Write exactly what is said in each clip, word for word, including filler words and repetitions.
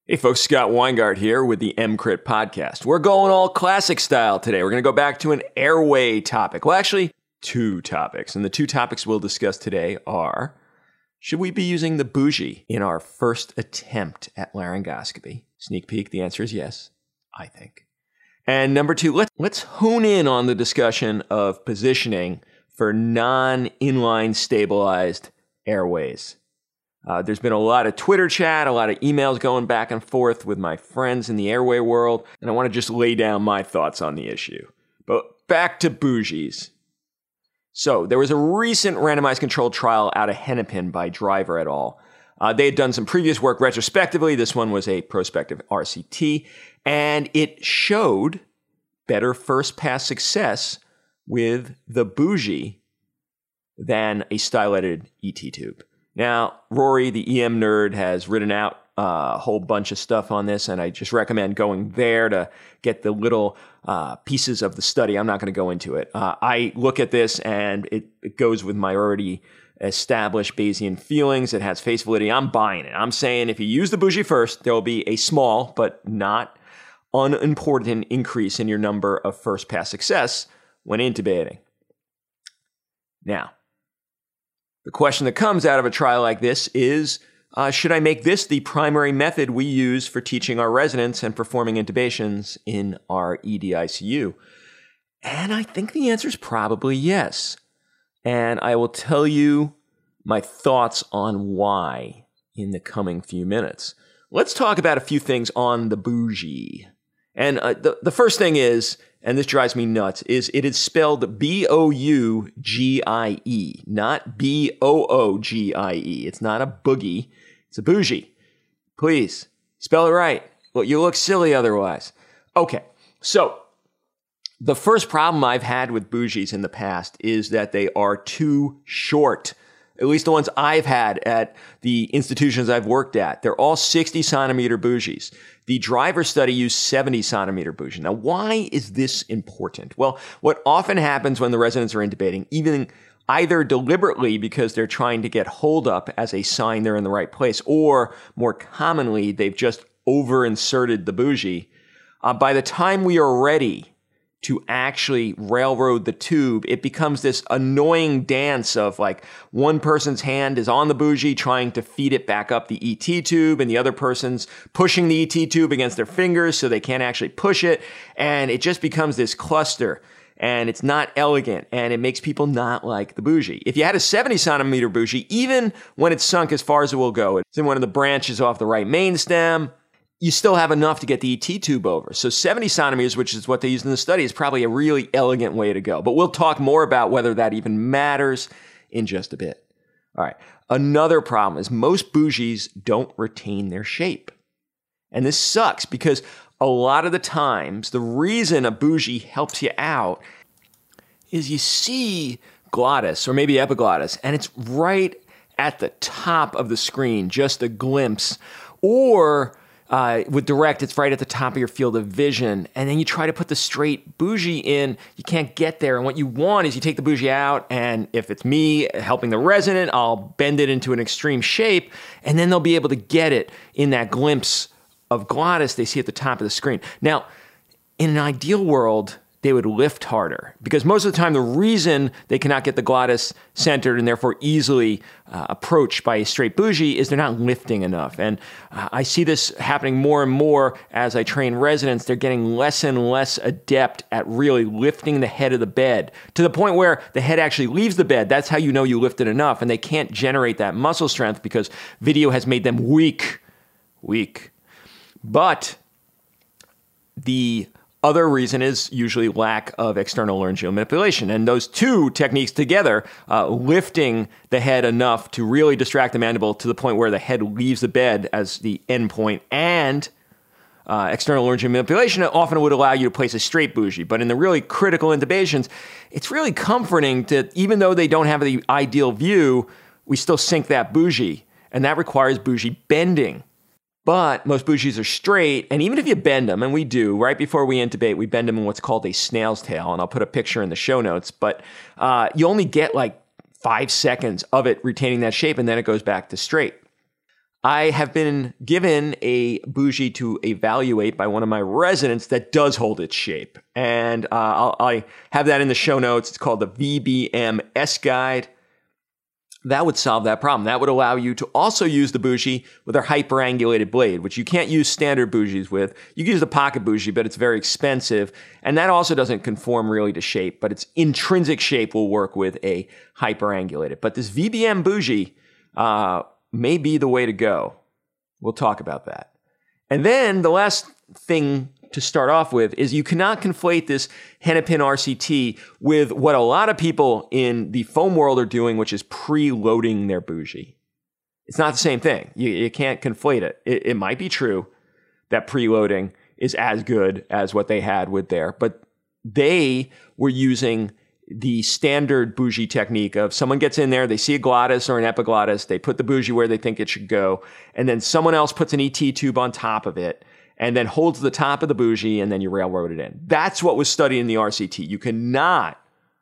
Hey folks, Scott Weingart here with the M Crit podcast. We're going all classic style today. We're going to go back to an airway topic. Well, actually, two topics. And the two topics we'll discuss today are, should we be using the bougie in our first attempt at laryngoscopy? Sneak peek, the answer is yes, I think. And number two, let's, let's hone in on the discussion of positioning for non-inline stabilized airways. Uh, there's been a lot of Twitter chat, a lot of emails going back and forth with my friends in the airway world, and I want to just lay down my thoughts on the issue. But back to bougies. So there was a recent randomized controlled trial out of Hennepin by Driver et al. Uh, they had done some previous work retrospectively. This one was a prospective R C T, and it showed better first pass success with the bougie than a styleted E T tube. Now, Rory, the E M nerd, has written out a whole bunch of stuff on this, and I just recommend going there to get the little uh, pieces of the study. I'm not going to go into it. Uh, I look at this, and it, it goes with my already established Bayesian feelings. It has face validity. I'm buying it. I'm saying if you use the bougie first, there will be a small but not unimportant increase in your number of first-pass success when intubating. Now, the question that comes out of a trial like this is, uh, should I make this the primary method we use for teaching our residents and performing intubations in our E D I C U? And I think the answer is probably yes. And I will tell you my thoughts on why in the coming few minutes. Let's talk about a few things on the bougie. And uh, the, the first thing is, and this drives me nuts, is it is spelled B O U G I E, not B O O G I E. It's not a boogie. It's a bougie. Please, spell it right. Well, you look silly otherwise. Okay, so the first problem I've had with bougies in the past is that they are too short. At least the ones I've had at the institutions I've worked at. They're all sixty centimeter bougies. The Driver study used seventy centimeter bougie. Now, why is this important? Well, what often happens when the residents are intubating, even either deliberately because they're trying to get hold up as a sign they're in the right place, or more commonly, they've just over-inserted the bougie. Uh, by the time we are ready to actually railroad the tube, it becomes this annoying dance of like one person's hand is on the bougie trying to feed it back up the E T tube, and the other person's pushing the E T tube against their fingers so they can't actually push it. And it just becomes this cluster, and it's not elegant, and it makes people not like the bougie. If you had a seventy centimeter bougie, even when it's sunk as far as it will go, it's in one of the branches off the right main stem, you still have enough to get the E T tube over. So seventy centimeters, which is what they used in the study, is probably a really elegant way to go. But we'll talk more about whether that even matters in just a bit. All right. Another problem is most bougies don't retain their shape. And this sucks because a lot of the times, the reason a bougie helps you out is you see glottis or maybe epiglottis, and it's right at the top of the screen, just a glimpse. Or Uh, with direct, it's right at the top of your field of vision. And then you try to put the straight bougie in, you can't get there. And what you want is you take the bougie out, and if it's me helping the resident, I'll bend it into an extreme shape, and then they'll be able to get it in that glimpse of glottis they see at the top of the screen. Now, in an ideal world, they would lift harder, because most of the time the reason they cannot get the glottis centered and therefore easily uh, approached by a straight bougie is they're not lifting enough. And uh, I see this happening more and more as I train residents. They're getting less and less adept at really lifting the head of the bed to the point where the head actually leaves the bed. That's how you know you lifted enough, and they can't generate that muscle strength because video has made them weak, weak. But the other reason is usually lack of external laryngeal manipulation. And those two techniques together, uh, lifting the head enough to really distract the mandible to the point where the head leaves the bed as the end point, and uh, external laryngeal manipulation often would allow you to place a straight bougie. But in the really critical intubations, it's really comforting to, even though they don't have the ideal view, we still sink that bougie. And that requires bougie bending. But most bougies are straight, and even if you bend them, and we do, right before we intubate, we bend them in what's called a snail's tail, and I'll put a picture in the show notes, but uh, you only get like five seconds of it retaining that shape, and then it goes back to straight. I have been given a bougie to evaluate by one of my residents that does hold its shape. And uh, I'll, I have that in the show notes. It's called the V B M S Guide. That would solve that problem. That would allow you to also use the bougie with our hyperangulated blade, which you can't use standard bougies with. You can use the pocket bougie, but it's very expensive. And that also doesn't conform really to shape, but its intrinsic shape will work with a hyperangulated. But this V B M bougie uh, may be the way to go. We'll talk about that. And then the last thing to start off with is you cannot conflate this Hennepin R C T with what a lot of people in the foam world are doing, which is preloading their bougie. It's not the same thing. You, you can't conflate it. it. It might be true that preloading is as good as what they had with there, but they were using the standard bougie technique of someone gets in there, they see a glottis or an epiglottis, they put the bougie where they think it should go, and then someone else puts an E T tube on top of it, and then holds the top of the bougie, and then you railroad it in. That's what was studied in the R C T. You cannot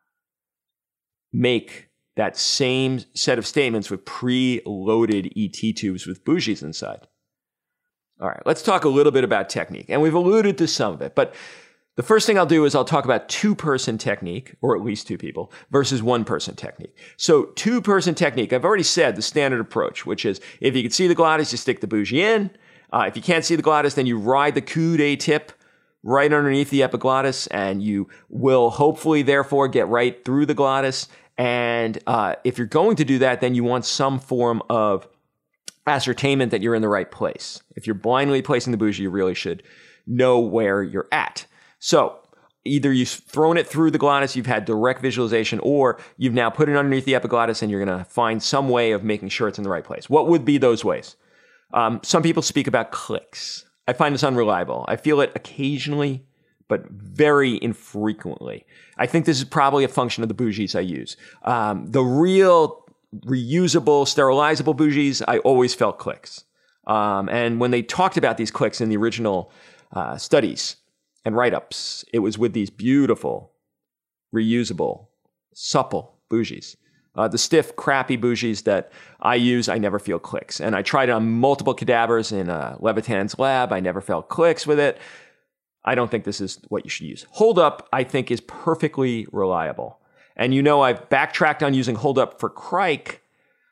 make that same set of statements with pre-loaded E T tubes with bougies inside. All right, let's talk a little bit about technique. And we've alluded to some of it, but the first thing I'll do is I'll talk about two-person technique, or at least two people, versus one-person technique. So two-person technique, I've already said the standard approach, which is if you can see the glottis, you stick the bougie in. Uh, if you can't see the glottis, then you ride the coude tip right underneath the epiglottis, and you will hopefully, therefore, get right through the glottis. And uh, if you're going to do that, then you want some form of ascertainment that you're in the right place. If you're blindly placing the bougie, you really should know where you're at. So either you've thrown it through the glottis, you've had direct visualization, or you've now put it underneath the epiglottis, and you're going to find some way of making sure it's in the right place. What would be those ways? Um, some people speak about clicks. I find this unreliable. I feel it occasionally, but very infrequently. I think this is probably a function of the bougies I use. Um, the real reusable, sterilizable bougies, I always felt clicks. Um, and when they talked about these clicks in the original uh, studies and write-ups, it was with these beautiful, reusable, supple bougies. Uh, the stiff, crappy bougies that I use, I never feel clicks. And I tried it on multiple cadavers in uh, Levitan's lab. I never felt clicks with it. I don't think this is what you should use. Hold up, I think, is perfectly reliable. And you know I've backtracked on using hold up for Crike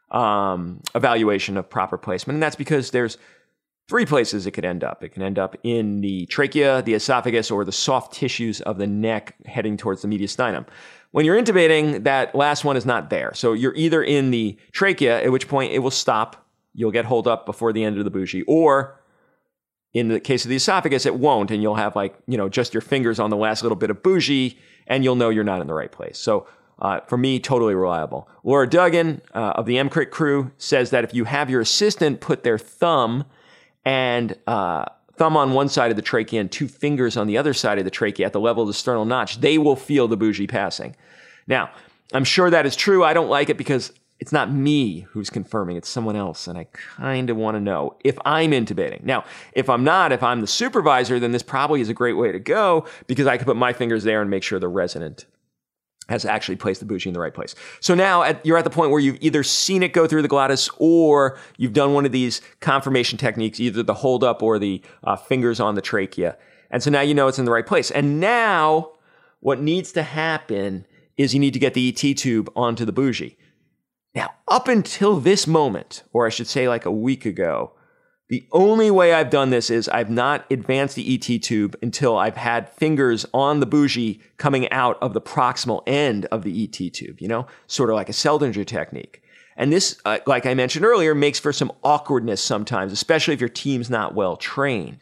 um, evaluation of proper placement. And that's because there's three places it could end up. It can end up in the trachea, the esophagus, or the soft tissues of the neck heading towards the mediastinum. When you're intubating, that last one is not there. So you're either in the trachea, at which point it will stop. You'll get hold up before the end of the bougie. Or in the case of the esophagus, it won't. And you'll have like, you know, just your fingers on the last little bit of bougie, and you'll know you're not in the right place. So uh, for me, totally reliable. Laura Duggan uh, of the EmCrit crew says that if you have your assistant put their thumb and uh, thumb on one side of the trachea and two fingers on the other side of the trachea at the level of the sternal notch, they will feel the bougie passing. Now, I'm sure that is true. I don't like it because it's not me who's confirming, it's someone else, and I kind of want to know if I'm intubating. Now, if I'm not, if I'm the supervisor, then this probably is a great way to go because I can put my fingers there and make sure the resident has actually placed the bougie in the right place. So now at, you're at the point where you've either seen it go through the glottis or you've done one of these confirmation techniques, either the hold up or the uh, fingers on the trachea. And so now you know it's in the right place. And now what needs to happen is you need to get the E T tube onto the bougie. Now, up until this moment, or I should say like a week ago, the only way I've done this is I've not advanced the E T tube until I've had fingers on the bougie coming out of the proximal end of the E T tube, you know, sort of like a Seldinger technique. And this, uh, like I mentioned earlier, makes for some awkwardness sometimes, especially if your team's not well trained.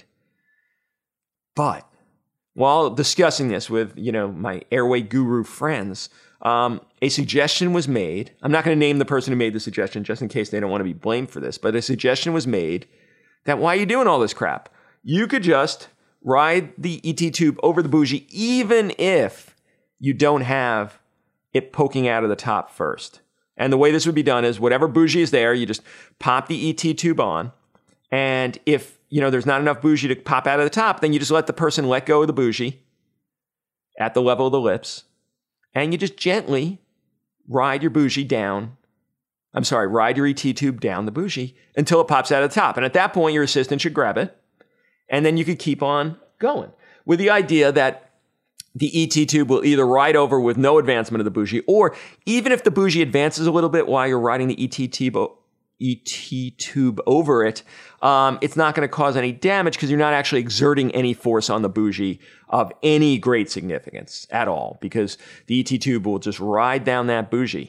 But while discussing this with, you know, my airway guru friends, um, a suggestion was made. I'm not going to name the person who made the suggestion just in case they don't want to be blamed for this, but a suggestion was made that why are you doing all this crap? You could just ride the E T tube over the bougie even if you don't have it poking out of the top first. And the way this would be done is whatever bougie is there, you just pop the E T tube on. And if, you know, there's not enough bougie to pop out of the top, then you just let the person let go of the bougie at the level of the lips. And you just gently ride your bougie down I'm sorry, ride your E T tube down the bougie until it pops out of the top. And at that point, your assistant should grab it, and then you could keep on going with the idea that the E T tube will either ride over with no advancement of the bougie, or even if the bougie advances a little bit while you're riding the E T tube, E T tube over it, um, it's not going to cause any damage because you're not actually exerting any force on the bougie of any great significance at all, because the E T tube will just ride down that bougie.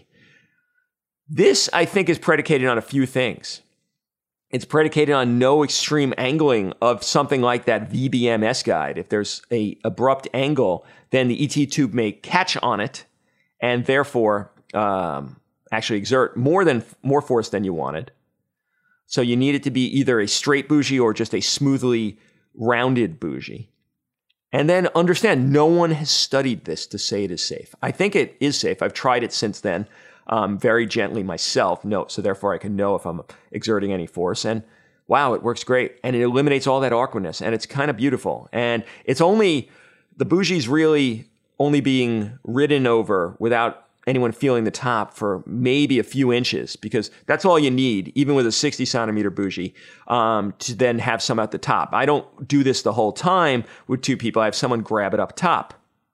This, I think, is predicated on a few things. It's predicated on no extreme angling of something like that V B M S-guide. If there's a abrupt angle, then the E T tube may catch on it and therefore um, actually exert more than more force than you wanted. So you need it to be either a straight bougie or just a smoothly rounded bougie. And then understand, no one has studied this to say it is safe. I think it is safe. I've tried it since then. Um, very gently myself, no, so therefore I can know if I'm exerting any force. And wow, it works great. And it eliminates all that awkwardness. And it's kind of beautiful. And it's only, the bougie's really only being ridden over without anyone feeling the top for maybe a few inches, because that's all you need, even with a sixty centimeter bougie, um, to then have some at the top. I don't do this the whole time with two people. I have someone grab it up top.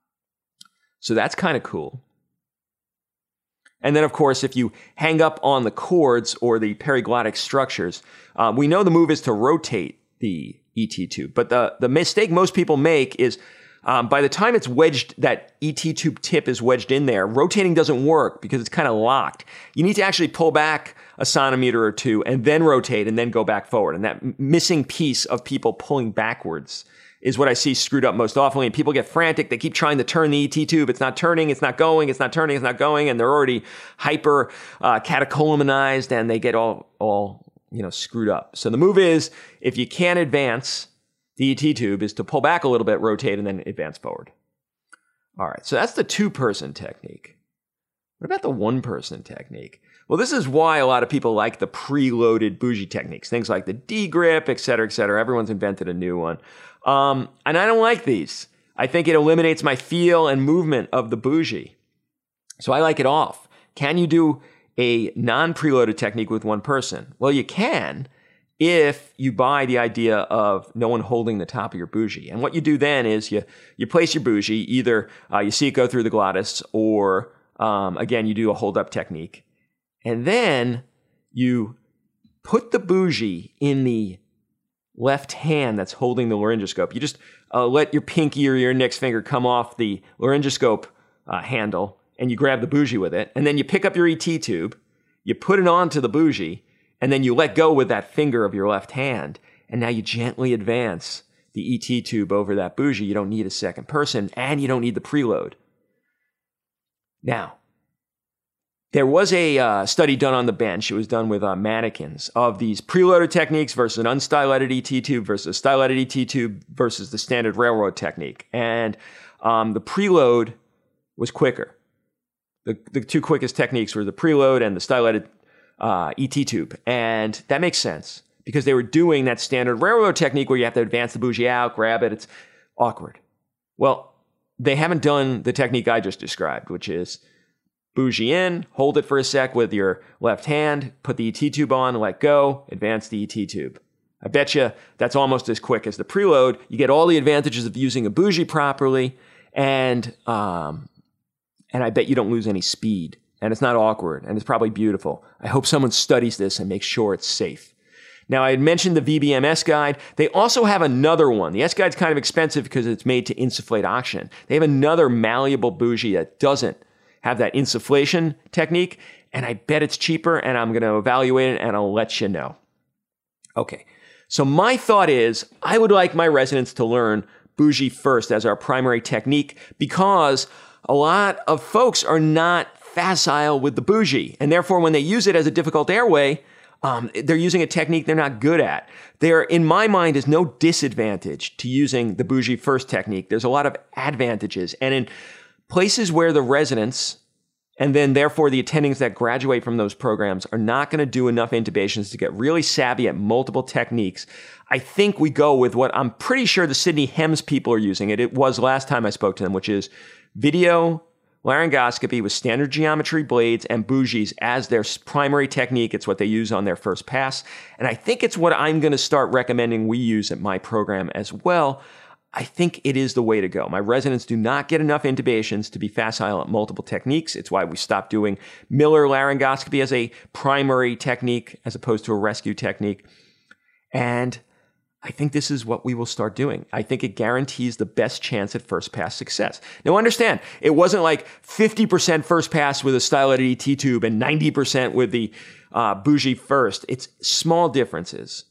So that's kind of cool. And then, of course, if you hang up on the cords or the periglottic structures, um, we know the move is to rotate the E T tube. But the, the mistake most people make is um, by the time it's wedged, that E T tube tip is wedged in there, rotating doesn't work because it's kind of locked. You need to actually pull back a centimeter or two and then rotate and then go back forward. And that m- missing piece of people pulling backwards is what I see screwed up most often. And people get frantic. They keep trying to turn the E T tube. It's not turning. It's not going. It's not turning. It's not going. And they're already hyper uh, catecholamized, and they get all, all, you know, screwed up. So the move is, if you can't advance the E T tube, is to pull back a little bit, rotate, and then advance forward. All right. So that's the two-person technique. What about the one-person technique? Well, this is why a lot of people like the preloaded bougie techniques, things like the D-grip, et cetera, et cetera. Everyone's invented a new one. Um, and I don't like these. I think it eliminates my feel and movement of the bougie. So I like it off. Can you do a non-preloaded technique with one person? Well, you can if you buy the idea of no one holding the top of your bougie. And what you do then is you, you place your bougie, either uh, you see it go through the glottis, or um, again, you do a hold-up technique. And then you put the bougie in the left hand that's holding the laryngoscope. You just uh, let your pinky or your index finger come off the laryngoscope uh, handle, and you grab the bougie with it. And then you pick up your E T tube, you put it onto the bougie, and then you let go with that finger of your left hand. And now you gently advance the E T tube over that bougie. You don't need a second person, and you don't need the preload. Now, there was a uh, study done on the bench. It was done with uh, mannequins of these preloaded techniques versus an unstyleted E T tube versus a styleted E T tube versus the standard railroad technique. And um, the preload was quicker. The, the two quickest techniques were the preload and the styleted uh, E T tube. And that makes sense because they were doing that standard railroad technique where you have to advance the bougie out, grab it. It's awkward. Well, they haven't done the technique I just described, which is bougie in, hold it for a sec with your left hand, put the E T tube on, let go, advance the E T tube. I bet you that's almost as quick as the preload. You get all the advantages of using a bougie properly, and um, and I bet you don't lose any speed. And it's not awkward, and it's probably beautiful. I hope someone studies this and makes sure it's safe. Now, I had mentioned the V B M S-guide. They also have another one. The S-guide's kind of expensive because it's made to insufflate oxygen. They have another malleable bougie that doesn't have that insufflation technique, and I bet it's cheaper, and I'm going to evaluate it, and I'll let you know. Okay, so my thought is I would like my residents to learn bougie first as our primary technique, because a lot of folks are not facile with the bougie, and therefore when they use it as a difficult airway, um, they're using a technique they're not good at. There, in my mind, is no disadvantage to using the bougie first technique. There's a lot of advantages, and in places where the residents and then therefore the attendings that graduate from those programs are not going to do enough intubations to get really savvy at multiple techniques, I think we go with what I'm pretty sure the Sydney Hems people are using. It, it was last time I spoke to them, which is video laryngoscopy with standard geometry blades and bougies as their primary technique. It's what they use on their first pass. And I think it's what I'm going to start recommending we use at my program as well. I think it is the way to go. My residents do not get enough intubations to be facile at multiple techniques. It's why we stopped doing Miller laryngoscopy as a primary technique as opposed to a rescue technique. And I think this is what we will start doing. I think it guarantees the best chance at first pass success. Now understand, it wasn't like fifty percent first pass with a styleted E T tube and ninety percent with the uh, bougie first. It's small differences,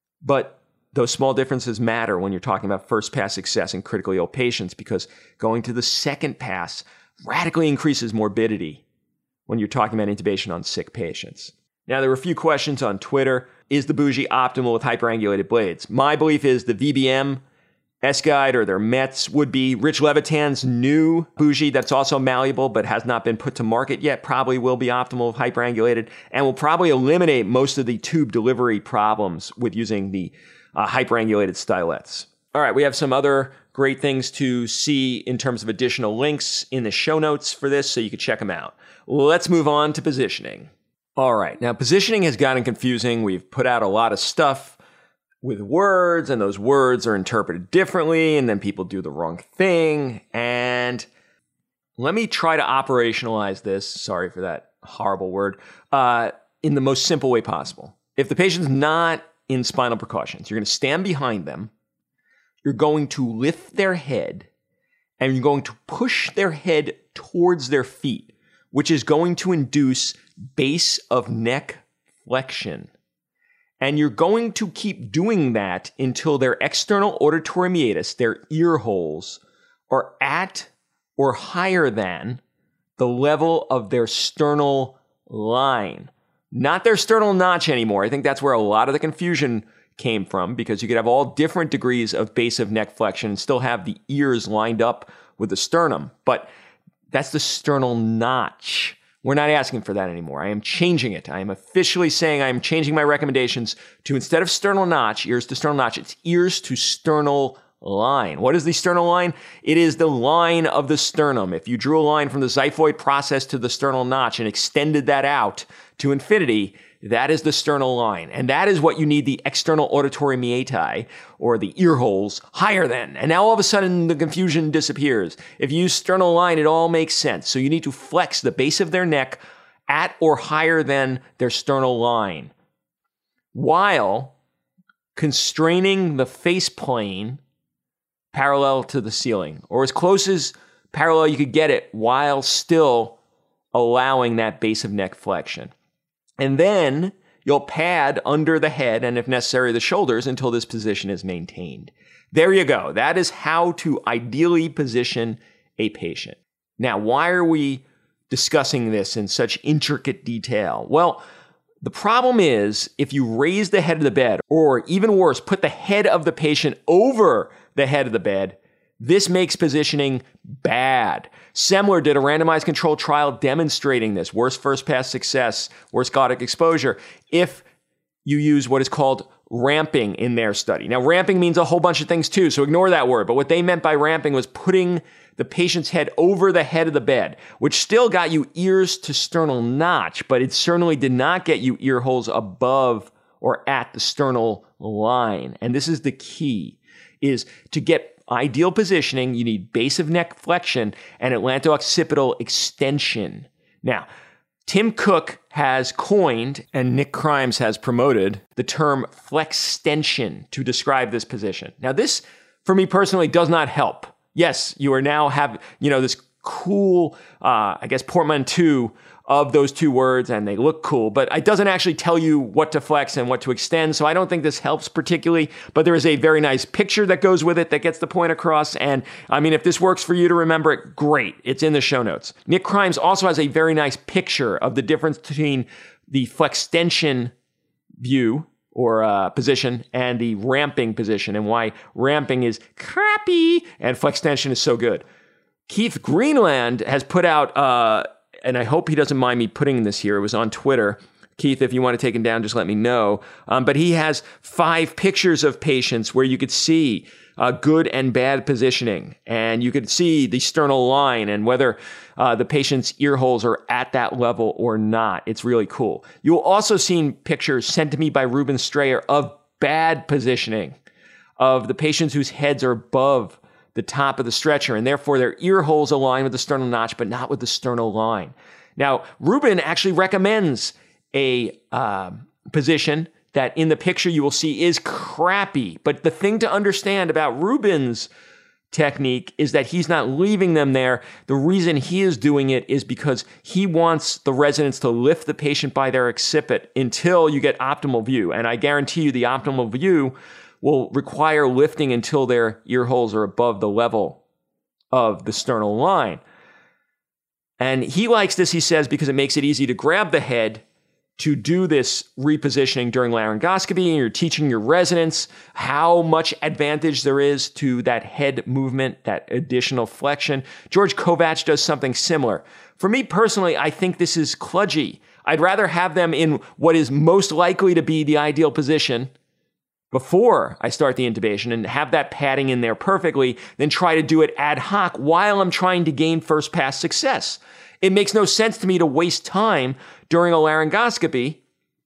but those small differences matter when you're talking about first pass success in critically ill patients, because going to the second pass radically increases morbidity when you're talking about intubation on sick patients. Now, there were a few questions on Twitter. Is the bougie optimal with hyperangulated blades? My belief is the V B M, S-Guide, or their Mets would be. Rich Levitan's new bougie that's also malleable but has not been put to market yet probably will be optimal with hyperangulated and will probably eliminate most of the tube delivery problems with using the uh, hyperangulated stylets. All right, we have some other great things to see in terms of additional links in the show notes for this, so you can check them out. Let's move on to positioning. All right, now positioning has gotten confusing. We've put out a lot of stuff with words, and those words are interpreted differently, and then people do the wrong thing. And let me try to operationalize this, sorry for that horrible word, uh, in the most simple way possible. If the patient's not in spinal precautions, you're going to stand behind them, you're going to lift their head, and you're going to push their head towards their feet, which is going to induce base of neck flexion. And you're going to keep doing that until their external auditory meatus, their ear holes, are at or higher than the level of their sternal line. Not their sternal notch anymore. I think that's where a lot of the confusion came from, because you could have all different degrees of base of neck flexion and still have the ears lined up with the sternum. But that's the sternal notch. We're not asking for that anymore. I am changing it. I am officially saying I am changing my recommendations to, instead of sternal notch, ears to sternal notch, it's ears to sternal line. What is the sternal line? It is the line of the sternum. If you drew a line from the xiphoid process to the sternal notch and extended that out to infinity, that is the sternal line. And that is what you need the external auditory meatus, or the ear holes, higher than. And now all of a sudden the confusion disappears. If you use sternal line, it all makes sense. So you need to flex the base of their neck at or higher than their sternal line, while constraining the face plane parallel to the ceiling, or as close as parallel you could get it, while still allowing that base of neck flexion. And then you'll pad under the head and, if necessary, the shoulders until this position is maintained. There you go. That is how to ideally position a patient. Now, why are we discussing this in such intricate detail? Well, the problem is if you raise the head of the bed, or even worse, put the head of the patient over the head of the bed, this makes positioning bad. Semler did a randomized controlled trial demonstrating this. Worst first pass success, worst scotic exposure, if you use what is called ramping in their study. Now, ramping means a whole bunch of things too, so ignore that word. But what they meant by ramping was putting the patient's head over the head of the bed, which still got you ears to sternal notch, but it certainly did not get you ear holes above or at the sternal line. And this is the key, is to get ideal positioning, you need base of neck flexion and atlanto-occipital extension. Now, Tim Cook has coined, and Nick Crimes has promoted, the term flextension to describe this position. Now, this, for me personally, does not help. Yes, you are now have, you know, this cool, uh, I guess, portmanteau of those two words, and they look cool, but it doesn't actually tell you what to flex and what to extend, so I don't think this helps particularly, but there is a very nice picture that goes with it that gets the point across, and I mean, if this works for you to remember it, great. It's in the show notes. Nick Crimes also has a very nice picture of the difference between the flextension view, or uh, position, and the ramping position, and why ramping is crappy and flextension is so good. Keith Greenland has put out, uh, and I hope he doesn't mind me putting this here, it was on Twitter, Keith, if you want to take him down, just let me know. Um, but he has five pictures of patients where you could see uh, good and bad positioning. And you could see the sternal line and whether uh, the patient's ear holes are at that level or not. It's really cool. You'll also see pictures sent to me by Ruben Strayer of bad positioning of the patients whose heads are above the top of the stretcher, and therefore their ear holes align with the sternal notch, but not with the sternal line. Now, Ruben actually recommends a uh, position that in the picture you will see is crappy. But the thing to understand about Ruben's technique is that he's not leaving them there. The reason he is doing it is because he wants the residents to lift the patient by their occiput until you get optimal view. And I guarantee you the optimal view will require lifting until their ear holes are above the level of the sternal line. And he likes this, he says, because it makes it easy to grab the head to do this repositioning during laryngoscopy, and you're teaching your residents how much advantage there is to that head movement, that additional flexion. George Kovach does something similar. For me personally, I think this is kludgy. I'd rather have them in what is most likely to be the ideal position before I start the intubation and have that padding in there perfectly than try to do it ad hoc while I'm trying to gain first pass success. It makes no sense to me to waste time during a laryngoscopy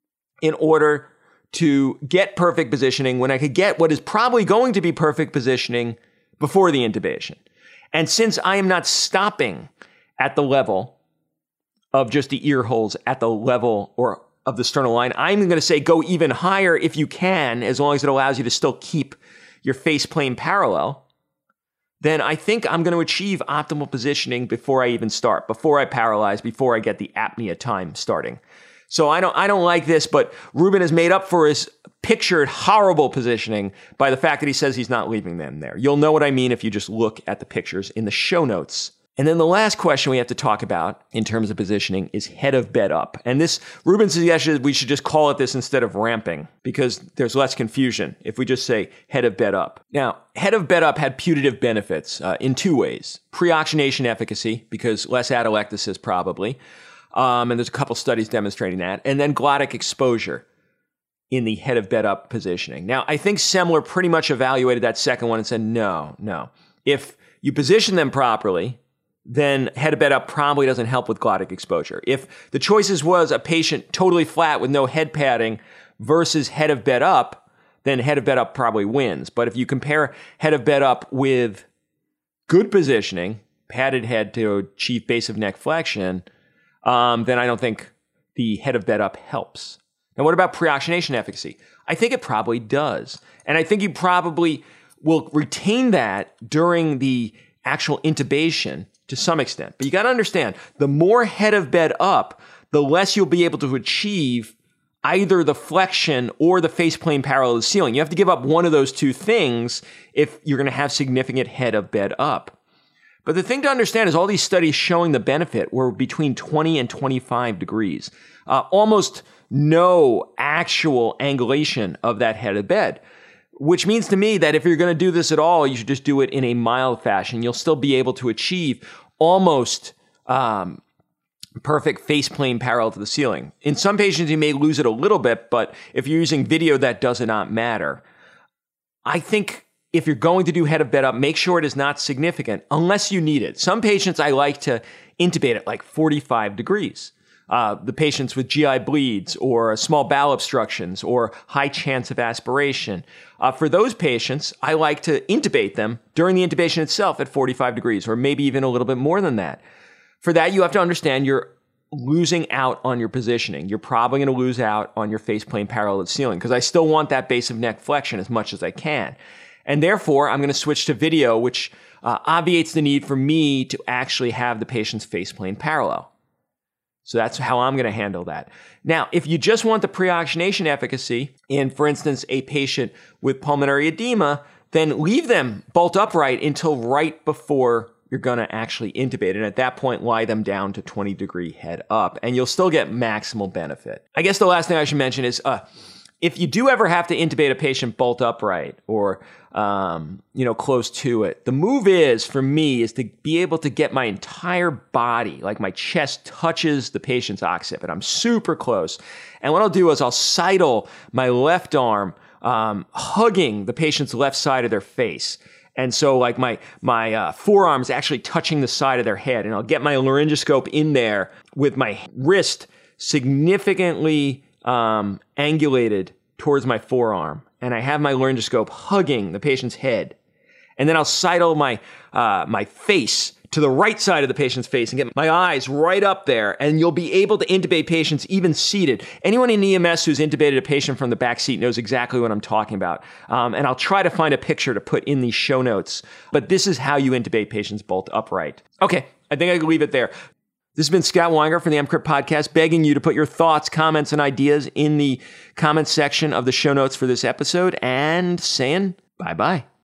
in order to get perfect positioning when I could get what is probably going to be perfect positioning before the intubation. And since I am not stopping at the level of just the ear holes at the level or of the sternal line, I'm going to say go even higher if you can, as long as it allows you to still keep your face plane parallel. Then I think I'm going to achieve optimal positioning before I even start, before I paralyze, before I get the apnea time starting. So I don't I don't like this, but Ruben has made up for his pictured horrible positioning by the fact that he says he's not leaving them there. You'll know what I mean if you just look at the pictures in the show notes. And then the last question we have to talk about in terms of positioning is head of bed up. And this, Ruben suggested we should just call it this instead of ramping because there's less confusion if we just say head of bed up. Now, head of bed up had putative benefits uh, in two ways. Pre-oxygenation efficacy, because less atelectasis probably. Um, and there's a couple studies demonstrating that. And then glottic exposure in the head of bed up positioning. Now, I think Semler pretty much evaluated that second one and said, no, no. If you position them properly, then head of bed up probably doesn't help with glottic exposure. If the choices was a patient totally flat with no head padding versus head of bed up, then head of bed up probably wins. But if you compare head of bed up with good positioning, padded head to achieve base of neck flexion, um, then I don't think the head of bed up helps. Now, what about pre-oxygenation efficacy? I think it probably does. And I think you probably will retain that during the actual intubation to some extent. But you got to understand, the more head of bed up, the less you'll be able to achieve either the flexion or the face plane parallel to the ceiling. You have to give up one of those two things if you're going to have significant head of bed up. But the thing to understand is all these studies showing the benefit were between twenty and twenty-five degrees. Uh, almost no actual angulation of that head of bed. Which means to me that if you're going to do this at all, you should just do it in a mild fashion. You'll still be able to achieve almost um, perfect face plane parallel to the ceiling. In some patients, you may lose it a little bit, but if you're using video, that does not matter. I think if you're going to do head of bed up, make sure it is not significant unless you need it. Some patients I like to intubate at like forty-five degrees. Uh, the patients with G I bleeds or small bowel obstructions or high chance of aspiration. Uh, for those patients, I like to intubate them during the intubation itself at forty-five degrees or maybe even a little bit more than that. For that, you have to understand you're losing out on your positioning. You're probably going to lose out on your face plane parallel to the ceiling because I still want that base of neck flexion as much as I can. And therefore, I'm going to switch to video, which uh, obviates the need for me to actually have the patient's face plane parallel. So that's how I'm going to handle that. Now, if you just want the pre-oxygenation efficacy in, for instance, a patient with pulmonary edema, then leave them bolt upright until right before you're going to actually intubate. And at that point, lie them down to twenty degree head up, and you'll still get maximal benefit. I guess the last thing I should mention is uh, If you do ever have to intubate a patient bolt upright or, um, you know, close to it, the move is, for me, is to be able to get my entire body, like my chest touches the patient's occiput. I'm super close. And what I'll do is I'll sidle my left arm, um, hugging the patient's left side of their face. And so like my, my uh, forearm is actually touching the side of their head. And I'll get my laryngoscope in there with my wrist significantly um, angulated towards my forearm. And I have my laryngoscope hugging the patient's head. And then I'll sidle my, uh, my face to the right side of the patient's face and get my eyes right up there. And you'll be able to intubate patients even seated. Anyone in E M S who's intubated a patient from the back seat knows exactly what I'm talking about. Um, and I'll try to find a picture to put in these show notes. But this is how you intubate patients bolt upright. Okay, I think I can leave it there. This has been Scott Weingart from the EMCrit Podcast, begging you to put your thoughts, comments, and ideas in the comments section of the show notes for this episode and saying bye-bye.